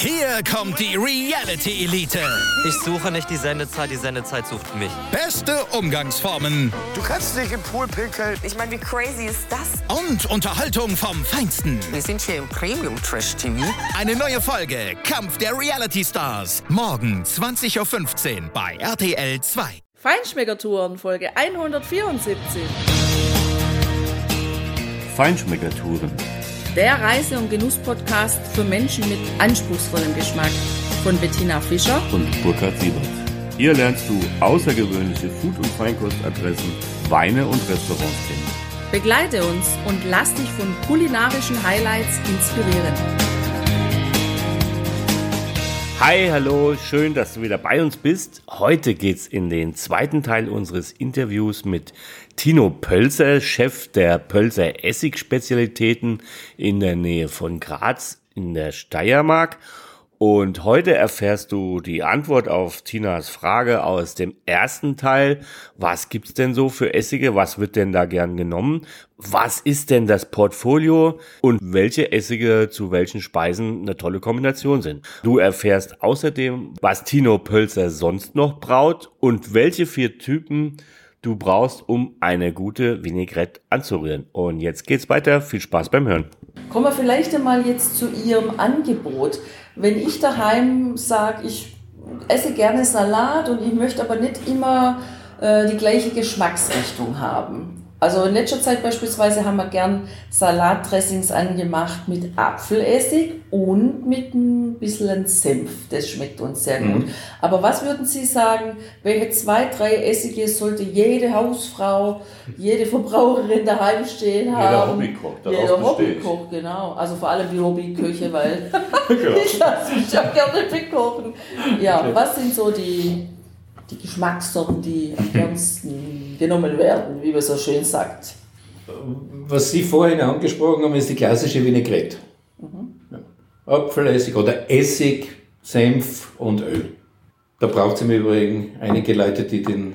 Hier kommt die Reality-Elite. Ich suche nicht die Sendezeit sucht mich. Beste Umgangsformen. Du kannst nicht im Pool pinkeln. Ich meine, wie crazy ist das? Und Unterhaltung vom Feinsten. Wir sind hier im Premium-Trash-TV. Eine neue Folge Kampf der Reality-Stars. Morgen 20.15 Uhr bei RTL 2. Feinschmeckertouren, Folge 174. Feinschmeckertouren. Der Reise- und Genuss-Podcast für Menschen mit anspruchsvollem Geschmack. Von Bettina Fischer Und Burkhard Siebert. Hier lernst du außergewöhnliche Food- und Feinkostadressen, Weine und Restaurants kennen. Begleite uns und lass dich von kulinarischen Highlights inspirieren. Hi, hallo, schön, dass du wieder bei uns bist. Heute geht's in den zweiten Teil unseres Interviews mit Tino Pölzer, Chef der Pölzer Essig-Spezialitäten in der Nähe von Graz in der Steiermark. Und heute erfährst du die Antwort auf Tinas Frage aus dem ersten Teil. Was gibt's denn so für Essige? Was wird denn da gern genommen? Was ist denn das Portfolio? Und welche Essige zu welchen Speisen eine tolle Kombination sind? Du erfährst außerdem, was Tino Pölzer sonst noch braut und welche 4 Typen du brauchst, um eine gute Vinaigrette anzurühren. Und jetzt geht's weiter. Viel Spaß beim Hören. Kommen wir vielleicht einmal jetzt zu Ihrem Angebot. Wenn ich daheim sage, ich esse gerne Salat und ich möchte aber nicht immer die gleiche Geschmacksrichtung haben. Also in letzter Zeit beispielsweise haben wir gern Salatdressings angemacht mit Apfelessig und mit ein bisschen Senf. Das schmeckt uns sehr gut. Aber was würden Sie sagen, welche 2, 3 Essige sollte jede Hausfrau, jede Verbraucherin daheim stehen haben? Jeder Hobbykoch, genau. Also vor allem die Hobbyköche, weil ich lasse mich auch gerne bekochen. Ja, was sind so die Geschmackssorten, die am gernsten genommen werden, wie man so schön sagt? Was Sie vorhin angesprochen haben, ist die klassische Vinaigrette. Ja. Apfelessig oder Essig, Senf und Öl. Da braucht es im Übrigen einige Leute,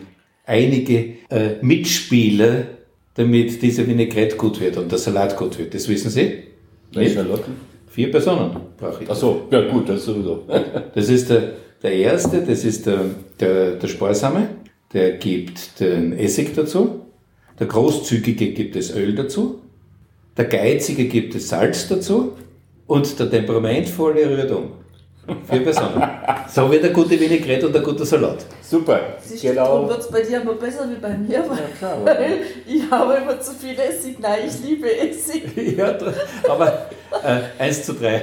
einige Mitspieler, damit diese Vinaigrette gut wird und der Salat gut wird. Das wissen Sie? Welche Leute? 4 Personen brauche ich. Ach so, ja gut, das sowieso. Das ist der erste, das ist der Sparsame, der gibt den Essig dazu. Der Großzügige gibt das Öl dazu. Der Geizige gibt das Salz dazu. Und der Temperamentvolle rührt um. 4 Personen. So wird eine gute Vinaigrette und ein guter Salat. Super. Darum wird es bei dir aber besser wie bei mir, weil ich habe immer zu viel Essig. Nein, ich liebe Essig. Ja, aber 1:3.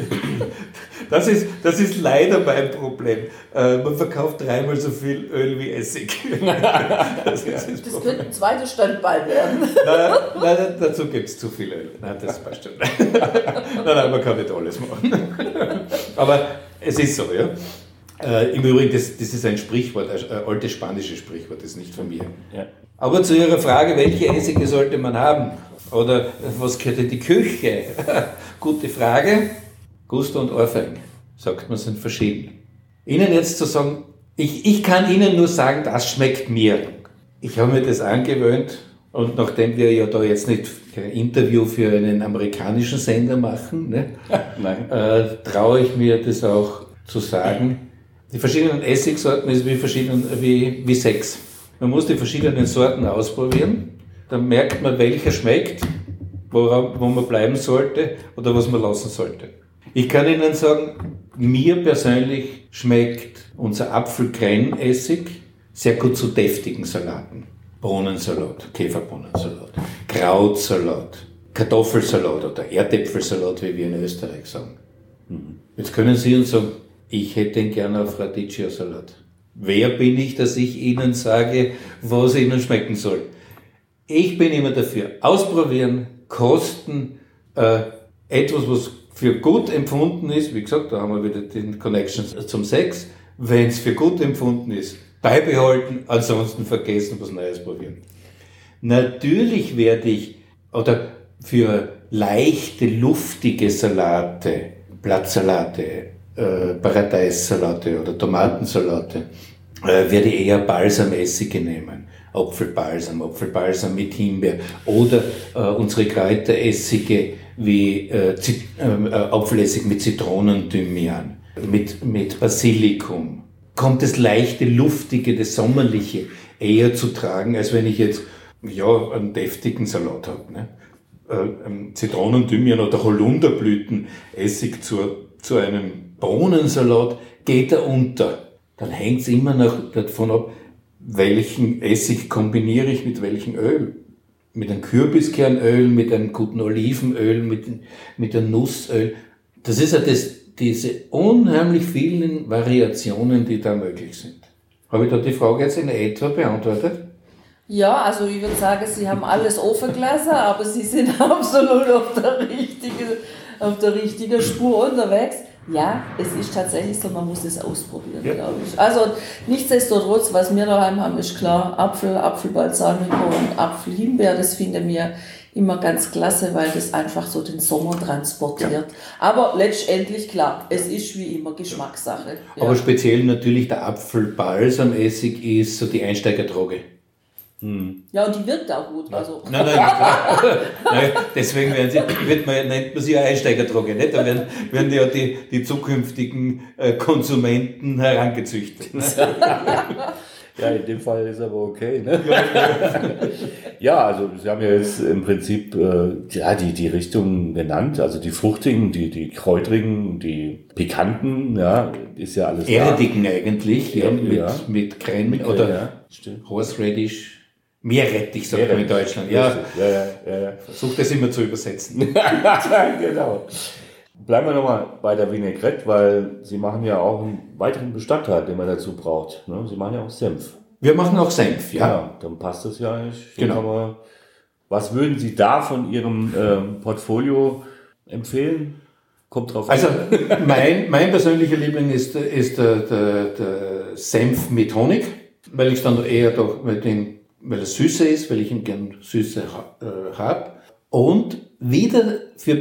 Das ist leider mein Problem. Man verkauft 3-mal so viel Öl wie Essig. Das könnte ein zweiter Standbein werden. Nein, dazu gibt es zu viel Öl. Nein, das passt schon. Nein, man kann nicht alles machen. Aber es ist so, ja. Im Übrigen, das ist ein Sprichwort, ein altes spanisches Sprichwort, das ist nicht von mir. Ja. Aber zu Ihrer Frage, welche Essige sollte man haben? Oder was gehört in die Küche? Gute Frage. Gusto und Ohrfeigen, sagt man, sind verschieden. Ihnen jetzt zu sagen, ich kann Ihnen nur sagen, das schmeckt mir. Ich habe mir das angewöhnt und nachdem wir ja da jetzt nicht kein Interview für einen amerikanischen Sender machen, ne, traue ich mir das auch zu sagen. Die verschiedenen Essigsorten ist wie Sex. Man muss die verschiedenen Sorten ausprobieren, dann merkt man, welcher schmeckt, wo man bleiben sollte oder was man lassen sollte. Ich kann Ihnen sagen, mir persönlich schmeckt unser Apfelkränessig sehr gut zu deftigen Salaten. Bohnensalat, Käferbohnensalat, Krautsalat, Kartoffelsalat oder Erdäpfelsalat, wie wir in Österreich sagen. Jetzt können Sie uns sagen, ich hätte ihn gerne auf Radicchio-Salat. Wer bin ich, dass ich Ihnen sage, was Ihnen schmecken soll? Ich bin immer dafür. Ausprobieren, kosten, etwas, was für gut empfunden ist, wie gesagt, da haben wir wieder den Connection zum Sex. Wenn es für gut empfunden ist, beibehalten, ansonsten vergessen, was Neues probieren. Natürlich werde ich, oder für leichte, luftige Salate, Blattsalate, Paradeissalate oder Tomatensalate, werde ich eher Balsamessige nehmen. Apfelbalsam mit Himbeer oder unsere Kräuteressige wie Apfelessig mit Zitronenthymian, mit Basilikum, kommt das leichte, luftige, das sommerliche eher zu tragen, als wenn ich jetzt einen deftigen Salat habe. Ne? Zitronenthymian oder Holunderblütenessig zu einem Bohnensalat geht er unter. Dann hängt es immer noch davon ab, welchen Essig kombiniere ich mit welchem Öl. Mit einem Kürbiskernöl, mit einem guten Olivenöl, mit einem Nussöl. Das ist ja diese unheimlich vielen Variationen, die da möglich sind. Habe ich da die Frage jetzt in etwa beantwortet? Ja, also ich würde sagen, Sie haben alles offen gelassen, aber Sie sind absolut auf der richtigen Spur unterwegs. Ja, es ist tatsächlich so, man muss es ausprobieren, glaube ich. Also nichtsdestotrotz, was wir daheim haben, ist klar, Apfelbalsamico und Apfelhimbeer, das finden wir immer ganz klasse, weil das einfach so den Sommer transportiert. Ja. Aber letztendlich, klar, es ist wie immer Geschmackssache. Ja. Aber speziell natürlich der Apfelbalsamessig ist so die Einsteigerdroge. Ja, und die wirkt auch gut. Also. Nein, klar. Nein, deswegen nennt man sie ja Einsteigerdroge, nicht? Da werden ja die zukünftigen Konsumenten herangezüchtet. Ne? Ja, in dem Fall ist aber okay. Ne? Ja, also Sie haben ja jetzt im Prinzip die Richtungen genannt, also die fruchtigen, die kräutrigen, die pikanten, ja, ist ja alles erdigen eigentlich, mit Creme oder stimmt. Horseradish. Meerrettich, sagt man in Deutschland. Ja. Versucht das immer zu übersetzen. Genau. Bleiben wir nochmal bei der Vinaigrette, weil Sie machen ja auch einen weiteren Bestandteil, den man dazu braucht. Ne? Sie machen ja auch Senf. Wir machen auch Senf, ja. Ja, dann passt das ja eigentlich. Genau. Aber was würden Sie da von Ihrem Portfolio empfehlen? Kommt drauf an. Also mein persönlicher Liebling ist der Senf mit Honig, weil ich dann eher doch weil es süßer ist, weil ich ihn gern süßer habe. Und wieder für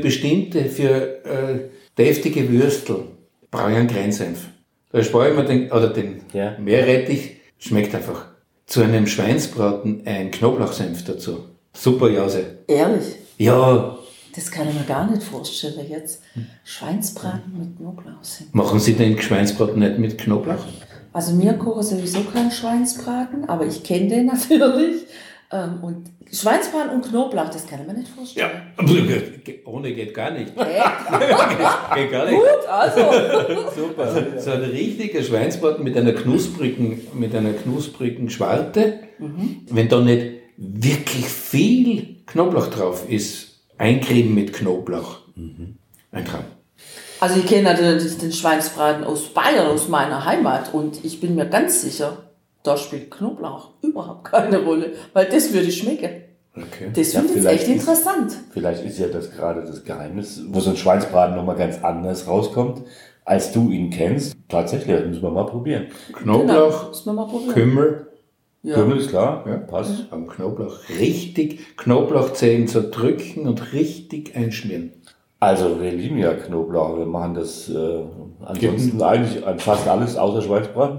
deftige Würstel brauche ich einen Greinsenf. Da spare ich mir den Meerrettich, schmeckt einfach. Zu einem Schweinsbraten ein Knoblauchsenf dazu. Super Jause. Ehrlich? Ja. Das kann ich mir gar nicht vorstellen jetzt. Schweinsbraten mit Knoblauchsenf. Machen Sie den Schweinsbraten nicht mit Knoblauch? Also mir koche sowieso keinen Schweinsbraten, aber ich kenne den natürlich. Und Schweinsbraten und Knoblauch, das kann ich mir nicht vorstellen. Ja, ohne geht gar nicht. Geht gar nicht. Gut, also. Super. So ein richtiger Schweinsbraten mit einer knusprigen Schwarte. Wenn da nicht wirklich viel Knoblauch drauf ist, eincremen mit Knoblauch. Ein Traum. Also ich kenne natürlich den Schweinsbraten aus Bayern, aus meiner Heimat, und ich bin mir ganz sicher, da spielt Knoblauch überhaupt keine Rolle, weil das würde schmecken. Okay. Das finde ich echt interessant. Vielleicht ist ja das gerade das Geheimnis, wo so ein Schweinsbraten nochmal ganz anders rauskommt, als du ihn kennst. Tatsächlich, das müssen wir mal probieren. Knoblauch, müssen wir mal probieren. Kümmel. Ja. Kümmel ist klar, Ja, passt. Am Knoblauch richtig Knoblauchzehen zerdrücken und richtig einschmieren. Also wir lieben ja Knoblauch, wir machen das ansonsten eigentlich an fast alles außer Schweinsbraten.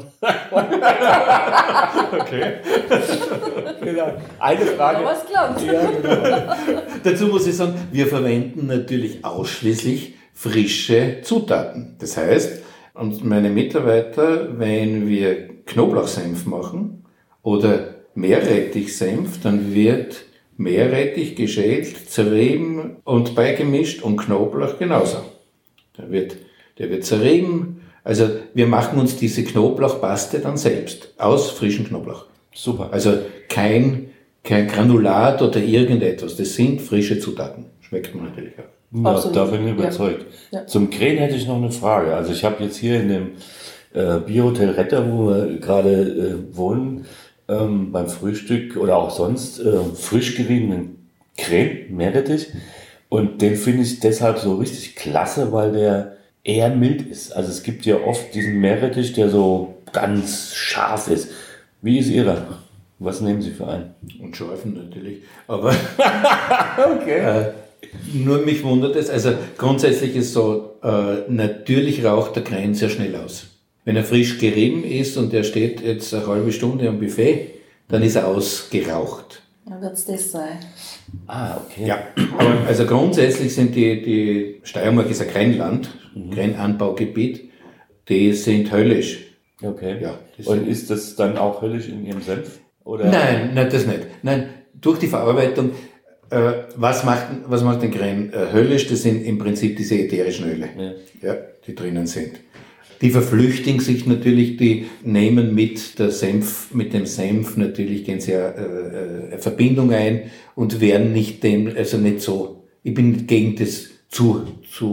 Okay. Genau. Eine Frage. Aber es klappt. Ja, genau. Dazu muss ich sagen, wir verwenden natürlich ausschließlich frische Zutaten. Das heißt, und meine Mitarbeiter, wenn wir Knoblauchsenf machen oder Meerrettichsenf, dann wird Meerrettich geschält, zerrieben und beigemischt und Knoblauch genauso. Der wird zerrieben. Also wir machen uns diese Knoblauchpaste dann selbst aus frischem Knoblauch. Super. Also kein Granulat oder irgendetwas. Das sind frische Zutaten. Schmeckt man natürlich auch. Ja, Absolut. da bin ich überzeugt. Ja. Zum Krähen hätte ich noch eine Frage. Also ich habe jetzt hier in dem Bierhotel Retter, wo wir gerade wohnen, beim Frühstück oder auch sonst frisch geriebenen Creme, Meerrettich. Und den finde ich deshalb so richtig klasse, weil der eher mild ist. Also es gibt ja oft diesen Meerrettich, der so ganz scharf ist. Wie ist Ihrer? Was nehmen Sie für einen? Und scharfen natürlich. Aber Okay. nur mich wundert es. Also grundsätzlich ist so, natürlich raucht der Krähen sehr schnell aus. Wenn er frisch gerieben ist und er steht jetzt eine halbe Stunde am Buffet, dann ist er ausgeraucht. Dann wird es das sein. Ah, okay. Ja, aber also grundsätzlich sind die Steiermark ist ein Gränland, Gränanbaugebiet, die sind höllisch. Okay. Ja, und ist das dann auch höllisch in Ihrem Senf? Oder? Nein, das nicht. Nein, durch die Verarbeitung, was macht den Grän höllisch? Das sind im Prinzip diese ätherischen Öle, die drinnen sind. Die verflüchtigen sich natürlich, die nehmen mit dem Senf natürlich gehen sie eine Verbindung ein und werden nicht so, ich bin gegen das zu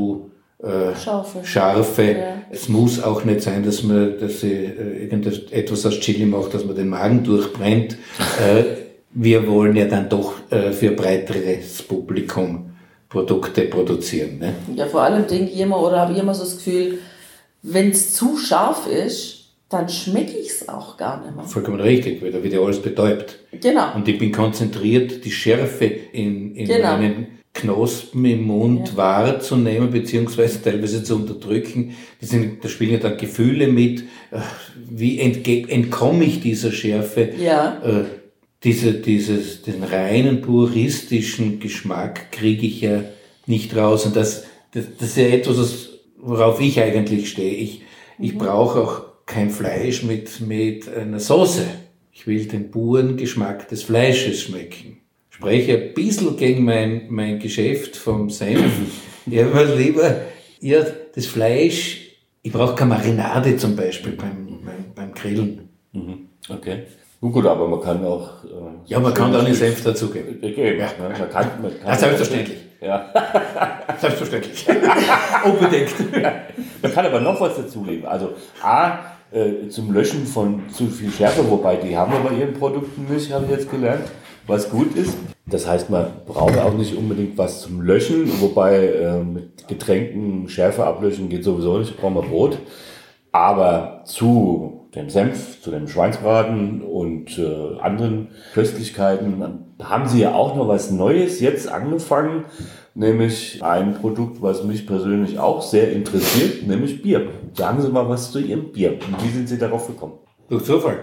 scharfe. Ja. Es muss auch nicht sein, dass irgendetwas aus Chili macht, dass man den Magen durchbrennt. Wir wollen ja dann doch für ein breiteres Publikum Produkte produzieren. Ne? Ja, vor allem denke ich immer, oder habe ich immer so das Gefühl, wenn es zu scharf ist, dann schmecke ich es auch gar nicht mehr. Vollkommen richtig, weil da wird ja alles betäubt. Genau. Und ich bin konzentriert, die Schärfe in meinen Knospen im Mund wahrzunehmen, beziehungsweise teilweise zu unterdrücken. Da spielen ja dann Gefühle mit. Wie entkomme ich dieser Schärfe? Ja. Diesen reinen puristischen Geschmack kriege ich ja nicht raus. Und das ist ja etwas, worauf ich eigentlich stehe. Ich brauche auch kein Fleisch mit einer Soße. Ich will den puren Geschmack des Fleisches schmecken. Spreche ein bisschen gegen mein Geschäft vom Senf. Ich habe lieber das Fleisch, ich brauche keine Marinade zum Beispiel beim Grillen. Okay. Gut, aber man kann auch... man kann da einen Senf dazugeben. Ja. Man kann selbstverständlich. Ja. Selbstverständlich. Unbedingt. Man kann aber noch was dazugeben. Also zum Löschen von zu viel Schärfe, wobei die haben wir bei ihren Produkten nicht, habe ich jetzt gelernt, was gut ist. Das heißt, man braucht auch nicht unbedingt was zum Löschen, wobei mit Getränken Schärfe ablöschen geht sowieso nicht, brauchen wir Brot. Aber zu dem Senf, zu dem Schweinsbraten und anderen Köstlichkeiten haben sie ja auch noch was Neues jetzt angefangen, nämlich ein Produkt, was mich persönlich auch sehr interessiert, nämlich Bier. Sagen Sie mal was zu Ihrem Bier. Und wie sind Sie darauf gekommen? Durch Zufall.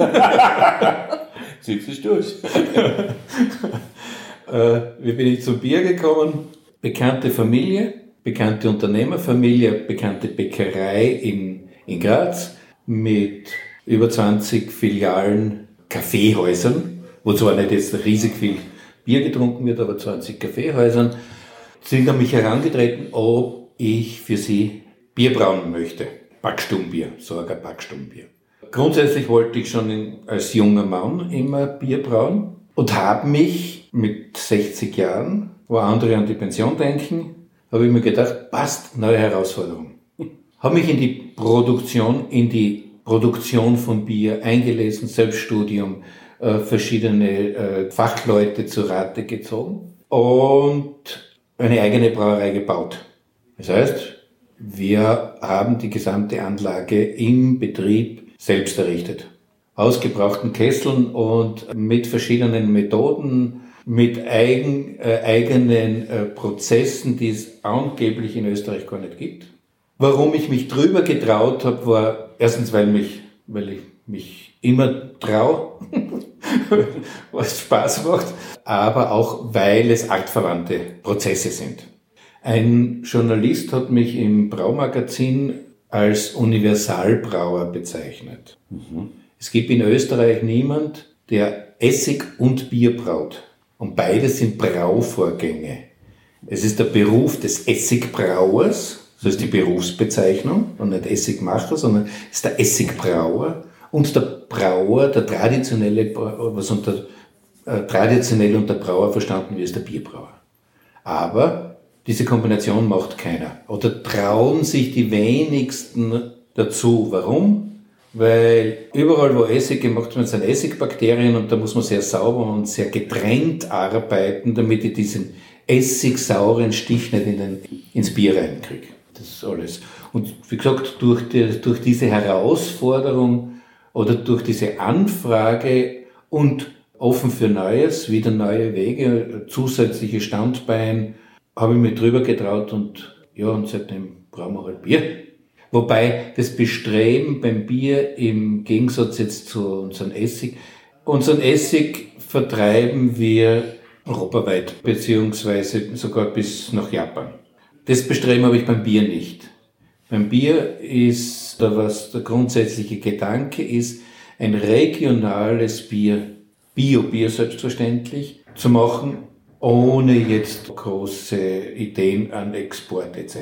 Zieht sich durch. Wie bin ich zum Bier gekommen? Bekannte Familie, bekannte Unternehmerfamilie, bekannte Bäckerei in Graz mit über 20 Filialen, Kaffeehäusern, wo zwar nicht jetzt riesig viel Bier getrunken wird, aber 20 Kaffeehäusern, sind an mich herangetreten, ob ich für sie Bier brauen möchte. Backstummbier, sogar Backstummbier. Grundsätzlich wollte ich schon als junger Mann immer Bier brauen und habe mich mit 60 Jahren, wo andere an die Pension denken, habe ich mir gedacht, passt, neue Herausforderung. Habe mich in die Produktion von Bier eingelesen, Selbststudium, verschiedene Fachleute zu Rate gezogen und eine eigene Brauerei gebaut. Das heißt, wir haben die gesamte Anlage im Betrieb selbst errichtet. Ausgebrauchten Kesseln und mit verschiedenen Methoden, mit eigenen Prozessen, die es angeblich in Österreich gar nicht gibt. Warum ich mich drüber getraut habe, war erstens, weil ich mich immer traue, was Spaß macht, aber auch, weil es artverwandte Prozesse sind. Ein Journalist hat mich im Braumagazin als Universalbrauer bezeichnet. Es gibt in Österreich niemand, der Essig und Bier braut. Und beides sind Brauvorgänge. Es ist der Beruf des Essigbrauers, so ist die Berufsbezeichnung, und nicht Essigmacher, sondern es ist der Essigbrauer und der Brauer, der traditionelle, was traditionell unter Brauer verstanden wird, ist der Bierbrauer. Aber diese Kombination macht keiner. Oder trauen sich die wenigsten dazu. Warum? Weil überall, wo Essig gemacht wird, sind Essigbakterien und da muss man sehr sauber und sehr getrennt arbeiten, damit ich diesen essigsauren Stich nicht ins Bier reinkriege. Das ist alles. Und wie gesagt, durch diese Herausforderung oder durch diese Anfrage und offen für Neues, wieder neue Wege, zusätzliche Standbein, habe ich mich drüber getraut und seitdem brauchen wir halt Bier. Wobei das Bestreben beim Bier im Gegensatz jetzt zu unserem Essig Unseren Essig vertreiben wir europaweit, beziehungsweise sogar bis nach Japan. Das Bestreben habe ich beim Bier nicht. Beim Bier ist da, was der grundsätzliche Gedanke ist, ein regionales Bier, Bio-Bier selbstverständlich, zu machen, ohne jetzt große Ideen an Export etc.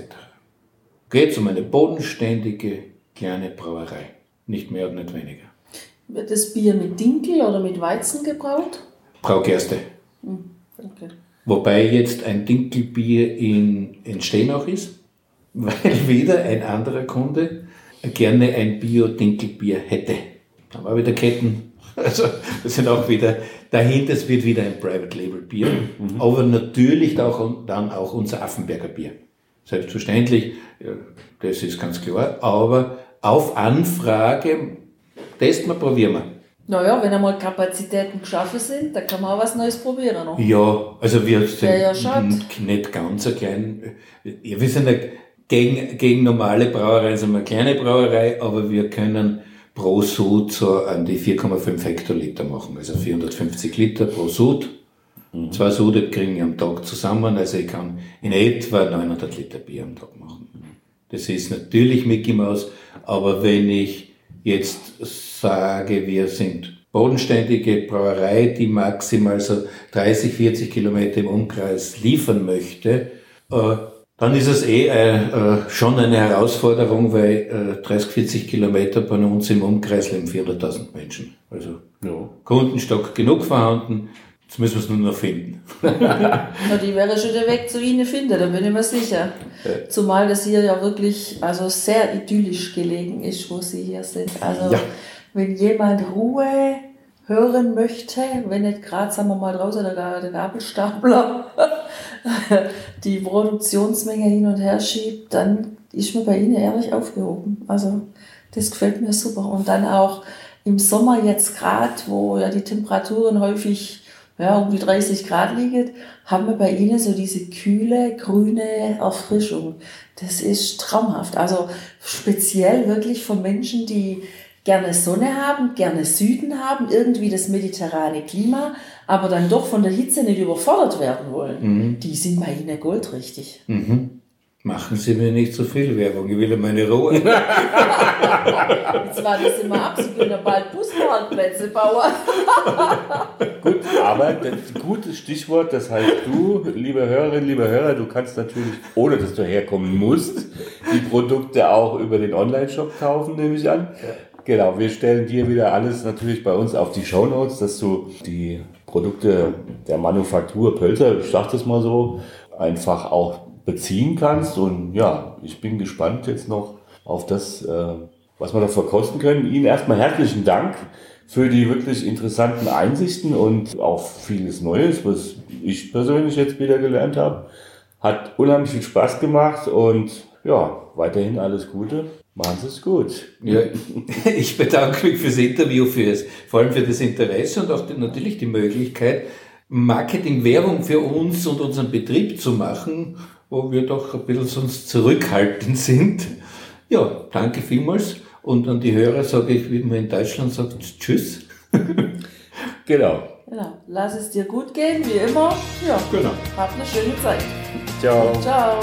Geht um eine bodenständige, kleine Brauerei. Nicht mehr und nicht weniger. Wird das Bier mit Dinkel oder mit Weizen gebraut? Braugerste. Okay. Wobei jetzt ein Dinkelbier in Steinach ist, weil wieder ein anderer Kunde gerne ein Bio-Dinkelbier hätte. Dann war wieder Ketten. Also das sind auch wieder, dahinter wird wieder ein Private Label Bier, aber natürlich dann auch unser Affenberger Bier. Selbstverständlich, das ist ganz klar, aber auf Anfrage testen wir, probieren wir. Naja, wenn einmal Kapazitäten geschaffen sind, dann kann man auch was Neues probieren. Noch. Ja, also wir sind nicht ganz ein klein, wir sind gegen normale Brauereien, sind wir eine kleine Brauerei, aber wir können pro Sud so an die 4,5 Hektoliter machen, also 450 Liter pro Sud. 2 Sude kriegen wir am Tag zusammen, also ich kann in etwa 900 Liter Bier am Tag machen. Das ist natürlich Mickey Mouse, aber wenn ich jetzt sage, wir sind bodenständige Brauerei, die maximal so 30, 40 Kilometer im Umkreis liefern möchte, dann ist es schon eine Herausforderung, weil 30, 40 Kilometer bei uns im Umkreis leben 400.000 Menschen. Also Kundenstock genug vorhanden, jetzt müssen wir es nur noch finden. Na, die wäre schon der Weg zu Ihnen finden, da bin ich mir sicher. Zumal das hier ja wirklich sehr idyllisch gelegen ist, wo Sie hier sind. Also wenn jemand Ruhe hören möchte, wenn nicht gerade, sagen wir mal, draußen der Gabelstapler die Produktionsmenge hin und her schiebt, dann ist man bei Ihnen ehrlich aufgehoben. Also das gefällt mir super. Und dann auch im Sommer jetzt gerade, wo ja die Temperaturen häufig um die 30 Grad liegen, haben wir bei Ihnen so diese kühle, grüne Erfrischung. Das ist traumhaft. Also speziell wirklich von Menschen, die gerne Sonne haben, gerne Süden haben, irgendwie das mediterrane Klima, aber dann doch von der Hitze nicht überfordert werden wollen. Die sind bei Ihnen goldrichtig. Machen Sie mir nicht so viel Werbung, ich will ja meine Ruhe. Jetzt war das immer ab, Sie können bald Busparkplätze bauen. Gut, aber das ist ein gutes Stichwort, das heißt du, liebe Hörerinnen, liebe Hörer, du kannst natürlich, ohne dass du herkommen musst, die Produkte auch über den Online-Shop kaufen, nehme ich an. Ja. Genau, wir stellen dir wieder alles natürlich bei uns auf die Shownotes, dass du die Produkte der Manufaktur Pölzer, ich sag das mal so, einfach auch beziehen kannst. Und ja, ich bin gespannt jetzt noch auf das, was wir noch verkosten können. Ihnen erstmal herzlichen Dank für die wirklich interessanten Einsichten und auch vieles Neues, was ich persönlich jetzt wieder gelernt habe. Hat unheimlich viel Spaß gemacht und ja, weiterhin alles Gute. Machen Sie es gut. Ja, ich bedanke mich fürs Interview, vor allem für das Interesse und auch natürlich die Möglichkeit, Marketing-Werbung für uns und unseren Betrieb zu machen, wo wir doch ein bisschen sonst zurückhaltend sind. Ja, danke vielmals. Und an die Hörer sage ich, wie man in Deutschland sagt, tschüss. Genau. Lass es dir gut gehen, wie immer. Ja, genau. Habt eine schöne Zeit. Ciao. Ciao.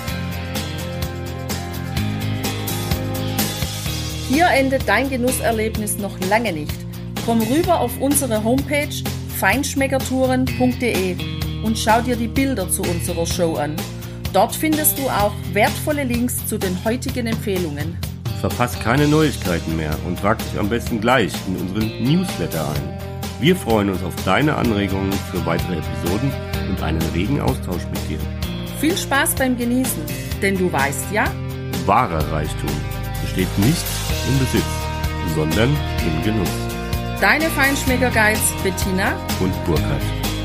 Hier endet dein Genusserlebnis noch lange nicht. Komm rüber auf unsere Homepage feinschmeckertouren.de und schau dir die Bilder zu unserer Show an. Dort findest du auch wertvolle Links zu den heutigen Empfehlungen. Verpasst keine Neuigkeiten mehr und trag dich am besten gleich in unseren Newsletter ein. Wir freuen uns auf deine Anregungen für weitere Episoden und einen regen Austausch mit dir. Viel Spaß beim Genießen, denn du weißt ja, wahrer Reichtum besteht nicht im Besitz, sondern im Genuss. Deine Feinschmecker-Guides Bettina und Burkhard.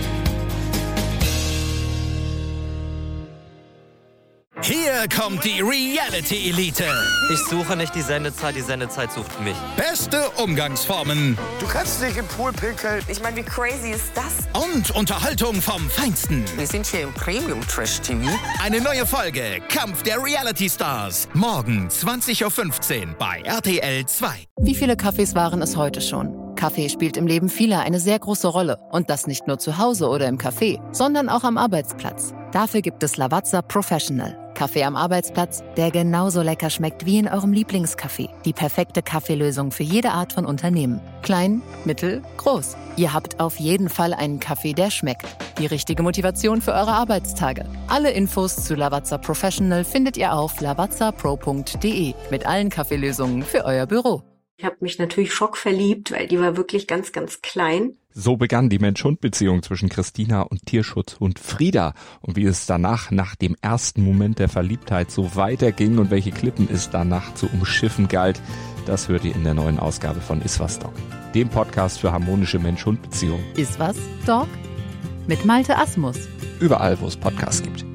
Hier kommt die Reality Elite. Ich suche nicht die Sendezeit sucht mich. Beste Umgangsformen. Du kannst nicht im Pool pinkeln. Ich meine, wie crazy ist das? Und Unterhaltung vom Feinsten. Wir sind hier im Premium-Trash-TV. Eine neue Folge Kampf der Reality Stars. Morgen 20.15 Uhr bei RTL 2. Wie viele Kaffees waren es heute schon? Kaffee spielt im Leben vieler eine sehr große Rolle. Und das nicht nur zu Hause oder im Café, sondern auch am Arbeitsplatz. Dafür gibt es Lavazza Professional. Kaffee am Arbeitsplatz, der genauso lecker schmeckt wie in eurem Lieblingscafé. Die perfekte Kaffeelösung für jede Art von Unternehmen. Klein, mittel, groß. Ihr habt auf jeden Fall einen Kaffee, der schmeckt. Die richtige Motivation für eure Arbeitstage. Alle Infos zu Lavazza Professional findet ihr auf lavazzapro.de mit allen Kaffeelösungen für euer Büro. Ich habe mich natürlich schockverliebt, weil die war wirklich ganz, ganz klein. So begann die Mensch-Hund-Beziehung zwischen Christina und Tierschutzhund Frieda. Und wie es danach, nach dem ersten Moment der Verliebtheit, so weiterging und welche Klippen es danach zu umschiffen galt, das hört ihr in der neuen Ausgabe von Iswas Dog, dem Podcast für harmonische Mensch-Hund-Beziehungen. Iswas Dog? Mit Malte Asmus. Überall, wo es Podcasts gibt.